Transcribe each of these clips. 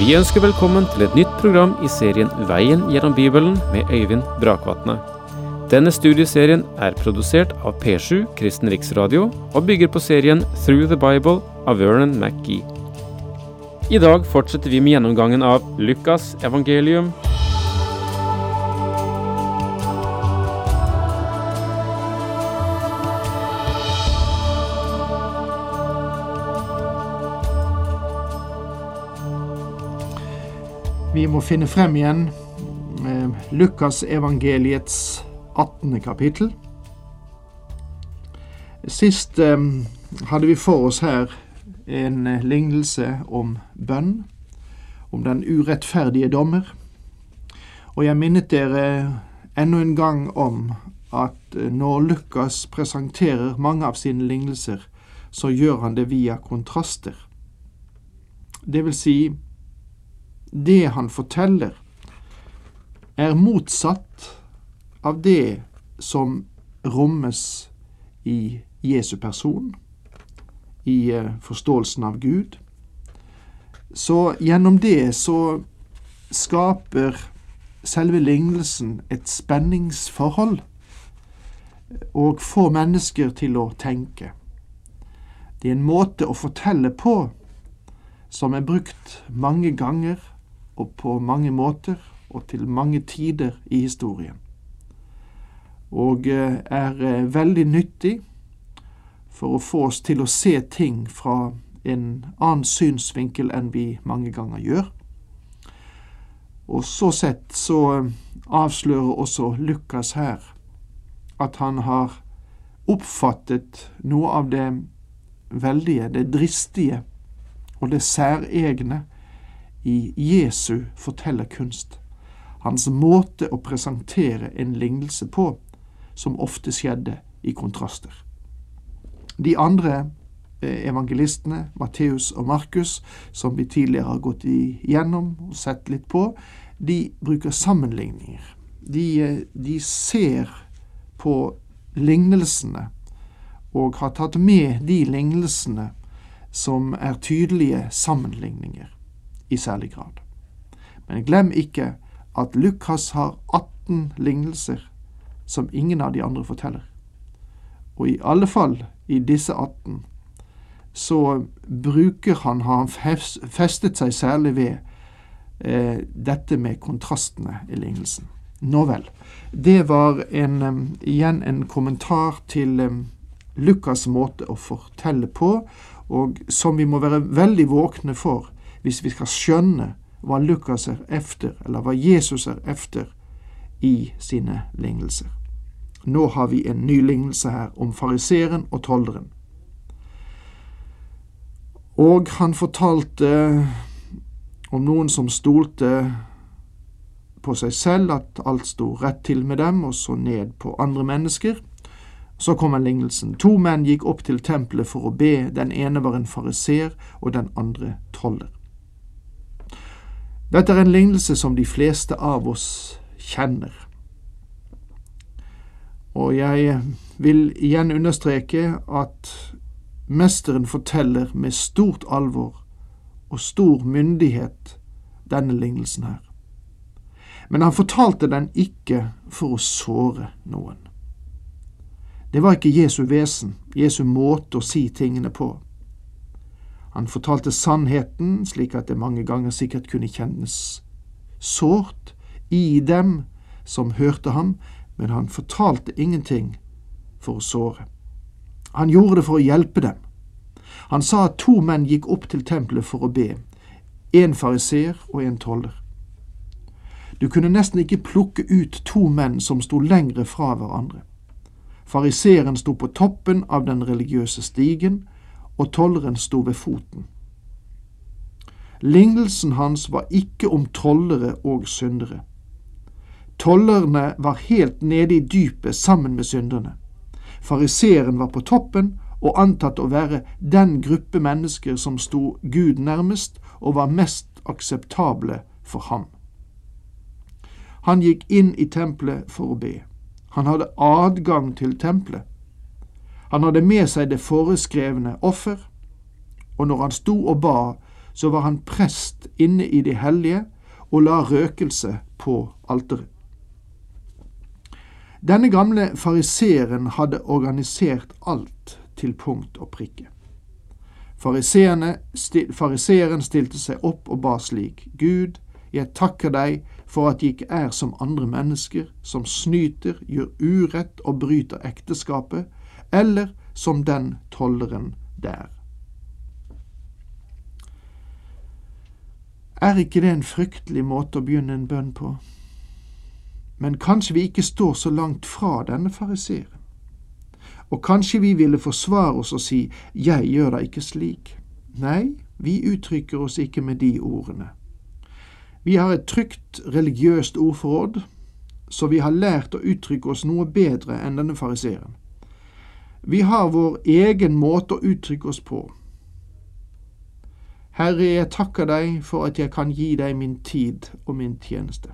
Vi ønsker velkommen til et nytt program i serien Veien gjennom Bibelen med Øyvind Brakvatne. Denne studieserien produsert av P7 Kristen Riksradio og bygger på serien Through the Bible av Vernon McGee. I dag fortsetter vi med gjennomgangen av Lukas evangelium. Vi må finne frem igjen Lukas evangeliets 18. kapittel. Sist hadde vi for oss her en lignelse om bønn, om den urettferdige dommer. Og jeg minnet dere enda en gang om at når Lukas presenterer mange av sine lignelser, så gjør han det via kontraster. Det vil si, det han forteller motsatt av det som rommes i Jesu person, i forståelsen av Gud. Så gjennom det så skaper selve lignelsen et spenningsforhold og får mennesker til å tenke. Det en måte å fortelle på som brukt mange ganger og på mange måter og til mange tider i historien. Og veldig nyttig for å få oss til å se ting fra en annen synsvinkel enn vi mange ganger gjør. Og så sett så avslører også Lukas her at han har oppfattet noe av det veldige, det dristige og det særegne i Jesu fortellerkunst. Hans måte å presentere en lignelse på, som ofte skjedde i kontraster. De andre evangelistene, Matteus og Markus, som vi tidligere har gått igjennom og sett litt på, de bruker sammenligninger. De ser på lignelsene og har tatt med de lignelsene som tydelige sammenligninger i særlig grad. Men glem ikke at Lukas har 18 lignelser som ingen av de andre forteller. Og i alle fall i disse 18 så har han festet seg særlig ved dette med kontrastene i lignelsen. Nå vel, det var igjen en kommentar til Lukas måte å fortelle på, og som vi må være veldig våkne for hvis vi skal skjønne hva Lukas efter, eller hva Jesus efter i sine lignelser. Nå har vi en ny lignelse her om fariseren og tolderen. Og han fortalte om noen som stolte på seg selv, at alt stod rett til med dem, og så ned på andre mennesker. Så kommer lignelsen. 2 menn gikk opp til tempelet for å be. Den ene var en fariser, og den andre toller. Dette en lignelse som de fleste av oss kjenner. Og jeg vil igjen understreke at mesteren forteller med stort alvor og stor myndighet denne lignelsen her. Men han fortalte den ikke for å såre noen. Det var ikke Jesu vesen, Jesu måte å si tingene på. Han fortalte sannheten, slik at det mange ganger sikkert kunne kjennes sårt i dem som hørte ham, men han fortalte ingenting for å såre. Han gjorde det for å hjelpe dem. Han sa at 2 menn gikk opp til tempelet for å be, en fariser og en toller. Du kunne nesten ikke plukke ut 2 menn som sto lengre fra hverandre. Fariseren sto på toppen av den religiøse stigen, og tolleren sto ved foten. Lignelsen hans var ikke om tollere og syndere. Tollerne var helt nede i dypet sammen med synderne. Fariseren var på toppen og antatt å være den gruppe mennesker som sto Gud nærmest og var mest akseptable for ham. Han gikk inn i tempelet for å be. Han hadde adgang til tempelet. Han hadde med seg det foreskrevne offer, og når han sto og ba, så var han prest inne i det hellige og la røkelse på alteret. Denne gamle fariseeren hadde organisert alt til punkt og prikke. Fariseeren stilte seg opp og ba slik: Gud, jeg takker deg for at jeg ikke er som andre mennesker, som snyter, gjør urett og bryter ekteskapet, eller som den tolleren der. Er ikke det en fryktelig måte å begynne en bønn på? Men kanskje vi ikke står så langt fra denne fariseeren. Og kanskje vi ville forsvare oss og si: jeg gjør det ikke slik. Nei, vi uttrykker oss ikke med de ordene. Vi har et trygt religiøst ordforråd, så vi har lært å uttrykke oss noe bedre enn denne fariseeren. Vi har vår egen måte å uttrykke oss på. Herre, jeg takker deg for at jeg kan gi deg min tid og min tjeneste.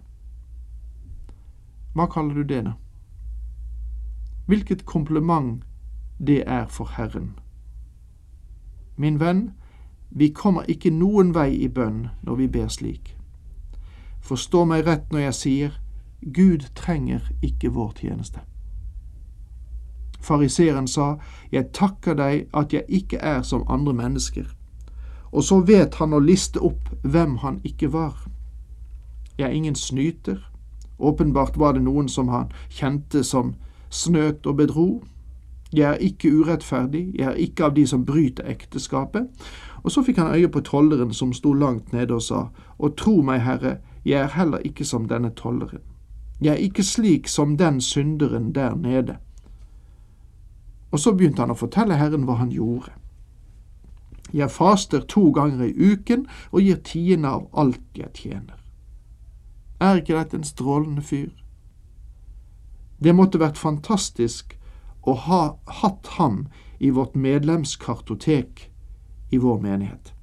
Hva kaller du det da? Hvilket kompliment det er for Herren. Min venn, vi kommer ikke noen vei i bønn når vi ber slik. Forstå meg rett når jeg sier: Gud trenger ikke vår tjeneste. Fariseeren sa: jeg takker deg at jeg ikke er som andre mennesker. Og så vet han å liste opp hvem han ikke var. Jeg er ingen snyter. Åpenbart var det noen som han kjente som snøt og bedro. Jeg er ikke urettferdig, jeg er ikke av de som bryter ekteskapet. Og så fikk han øye på tolleren som sto langt nede og sa: og tro meg, Herre, jeg er heller ikke som denne tolleren. Jeg er ikke slik som den synderen der nede. Og så begynte han å fortelle Herren hva han gjorde. Jeg faster 2 ganger i uken og gir 10% av alt jeg tjener. Er ikke dette en strålende fyr? Det måtte vært fantastisk å ha hatt ham i vårt medlemskartotek i vår menighet.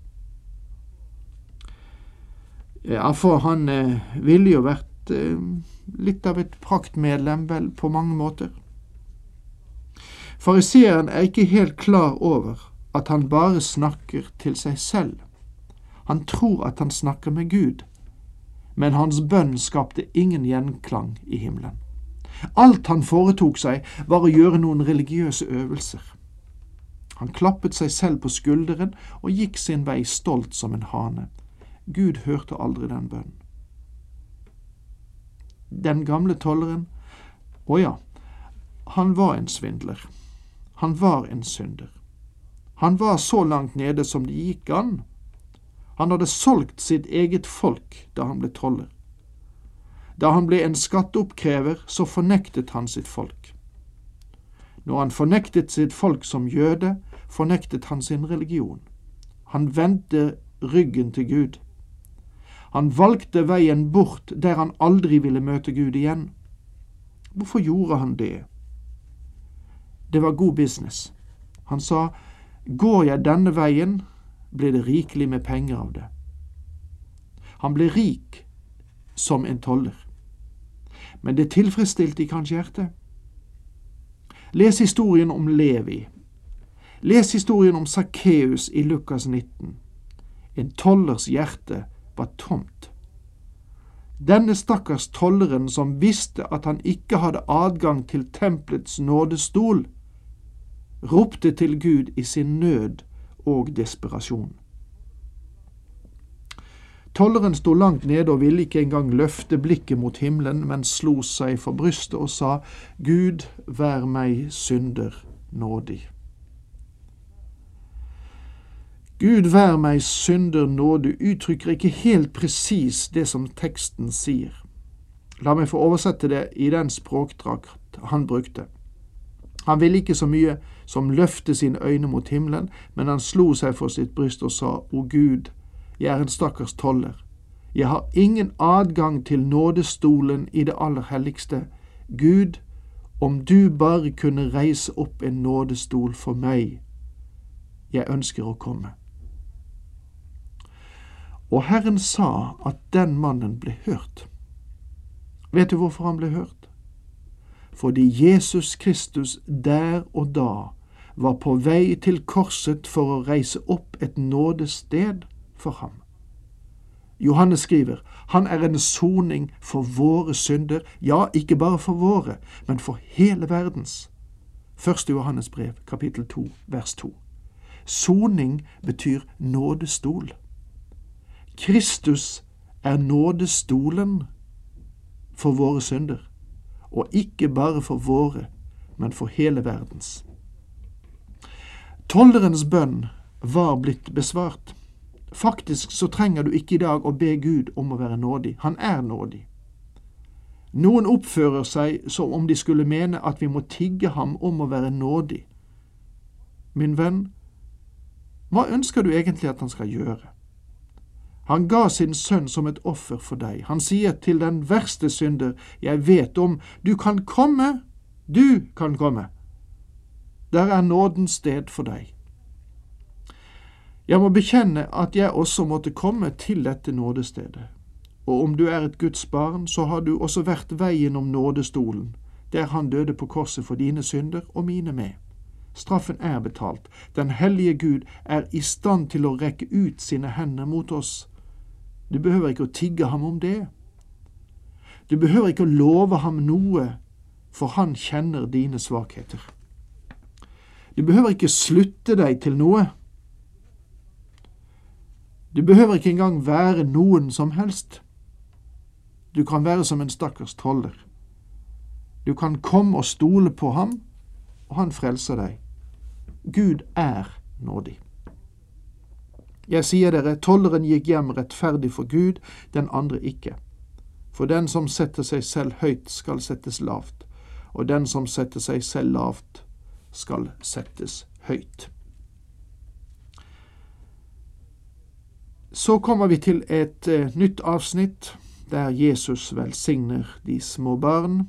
Ja, for han ville jo vært litt av et praktmedlem vel på mange måter. Fariseeren er ikke helt klar over at han bare snakker til seg selv. Han tror at han snakker med Gud, men hans bønn skapte ingen gjenklang i himmelen. Alt han foretok seg var å gjøre noen religiøse øvelser. Han klappet seg selv på skulderen og gikk sin vei stolt som en hane. Gud hørte aldri den bønnen. Den gamle tolleren, han var en svindler. Han var en synder. Han var så langt nede som det gikk an. Han hadde solgt sitt eget folk da han ble toller. Da han ble en skatteoppkrever, så fornektet han sitt folk. Når han fornektet sitt folk som jøde, fornektet han sin religion. Han vendte ryggen til Gud. Han valgte veien bort der han aldri ville møte Gud igjen. Hvorfor gjorde han det? Det var god business. Han sa: går jeg denne veien, blir det rikelig med penger av det. Han ble rik som en toller. Men det tilfredsstilte ikke hans hjerte. Les historien om Levi. Les historien om Sakkeus i Lukas 19. En tollers hjerte var tomt. Denne stakkars tolleren som visste at han ikke hadde adgang til tempelets nådestol, ropte til Gud i sin nød og desperasjon. Tolleren sto langt nede og ville ikke engang løfte blikket mot himmelen, men slo seg for brystet og sa: Gud, vær meg synder nådig. Gud, vær meg synder nådig uttrykker ikke helt presis det som teksten sier. La meg få oversette det i den språkdrakt han brukte. Han ville ikke så mye som løfte sine øyne mot himmelen, men han slo seg for sitt bryst og sa: O Gud, jeg er en stakkars toller. Jeg har ingen adgang til nådestolen i det aller helligste. Gud, om du bare kunne reise opp en nådestol for meg. Jeg ønsker å komme. Og Herren sa at den mannen ble hørt. Vet du hvorfor han ble hørt? Fordi Jesus Kristus der og da var på vei til korset for å reise opp et nådested for ham. Johannes skriver, han en soning for våre synder, ja, ikke bare for våre, men for hele verdens. 1. Johannes brev, kapittel 2, vers 2. Soning betyr nådestol. Kristus nådestolen for våre synder, og ikke bare for våre, men for hele verdens. Tollerens bønn var blitt besvart. Faktisk så trenger du ikke i dag å be Gud om å være nådig. Han nådig. Noen oppfører seg som om de skulle mene at vi må tigge ham om å være nådig. Min venn, hva ønsker du egentlig at han skal gjøre? Han ga sin sønn som et offer for deg. Han sier til den verste synder jeg vet om, du kan komme. Der nådens sted for deg. Jeg må bekjenne at jeg også måtte komme til dette nådestedet. Og om du et Guds barn, så har du også vært veien om nådestolen, der han døde på korset for dine synder og mine med. Straffen betalt. Den hellige Gud i stand til å rekke ut sine hender mot oss. Du behøver ikke å tigge ham om det. Du behøver ikke å love ham noe, for han kjenner dine svakheter. Du behøver ikke slutte deg til noe. Du behøver ikke engang være noen som helst. Du kan være som en stakkars toller. Du kan komme og stole på ham, og han frelser deg. Gud nådig. Jeg sier dere, tolleren gikk hjem rettferdig for Gud, den andre ikke. For den som setter seg selv høyt skal settes lavt, og den som setter seg selv lavt skal settes høyt. Så kommer vi til et nytt avsnitt, der Jesus velsigner de små barn.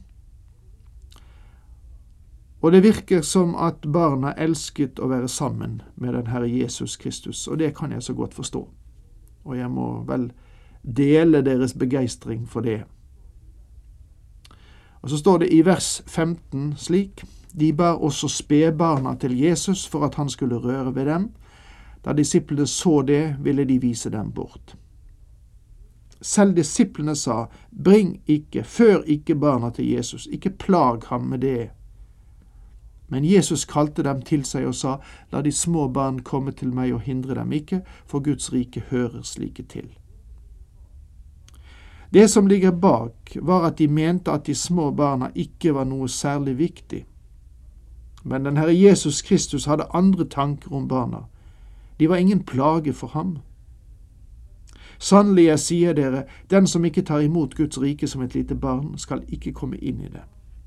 Og det virker som at barna elsket å være sammen med den Herre Jesus Kristus, og det kan jeg så godt forstå. Og jeg må vel dele deres begeistring for det. Og så står det i vers 15 slik, de bar også spedbarna til Jesus for at han skulle røre ved dem. Da disiplene så det, ville de vise dem bort. Selv disiplene sa, før ikke barna til Jesus, ikke plag ham med det. Men Jesus kalte dem til seg og sa, la de små barn komme til meg og hindre dem ikke, for Guds rike hører slike til. Det som ligger bak var at de mente at de små barna ikke var noe særlig viktig. Men den Herre Jesus Kristus hadde andre tanker om barna. De var ingen plage for ham. Sannelig, jeg sier dere, den som ikke tar imot Guds rike som et lite barn, skal ikke komme inn i det.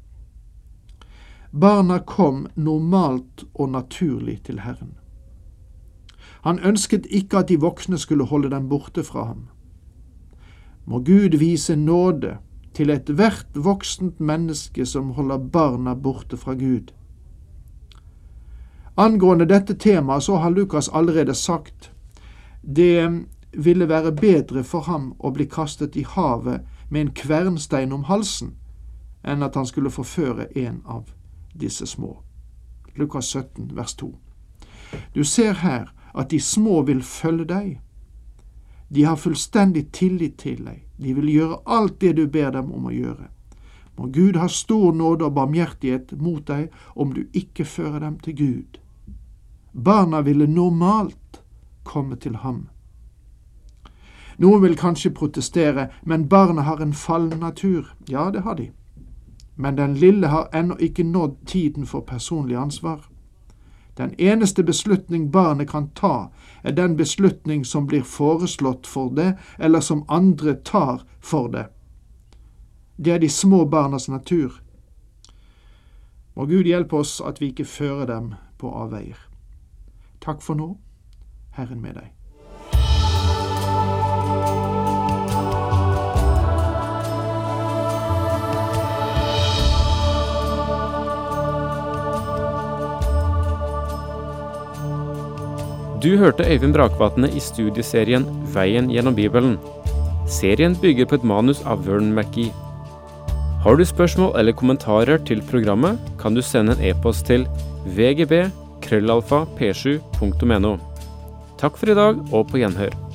Barna kom normalt og naturlig til Herren. Han ønsket ikke at de voksne skulle holde dem borte fra ham. Må Gud vise nåde til hvert voksent menneske som holder barna borte fra Gud. Angående dette temaet så har Lukas allerede sagt, det ville være bedre for ham å bli kastet i havet med en kvernstein om halsen, enn at han skulle forføre en av disse små. Lukas 17, vers 2. Du ser her at de små vil følge deg. De har fullstendig tillit til deg. De vil gjøre alt det du ber dem om å gjøre. Må Gud ha stor nåde og barmhjertighet mot deg om du ikke fører dem til Gud. Barna ville normalt komme til ham. Noen vil kanskje protestere, men barna har en fallen natur. Ja, det har de. Men den lille har ennå ikke nådd tiden for personlig ansvar. Den eneste beslutning barnet kan ta, den beslutning som blir foreslått for det, eller som andre tar for det. Det de små barnas natur. Må Gud hjelpe oss at vi ikke fører dem på avveier. Takk for nå. Herren med deg. Du hørte Øyvind Brakvatne i studieserien Veien gjennom Bibelen. Serien bygger på et manus av Vern McGee. Har du spørsmål eller kommentarer til programmet, kan du sende en e-post til vgb@p7.no. Takk for i dag, og på gjenhør.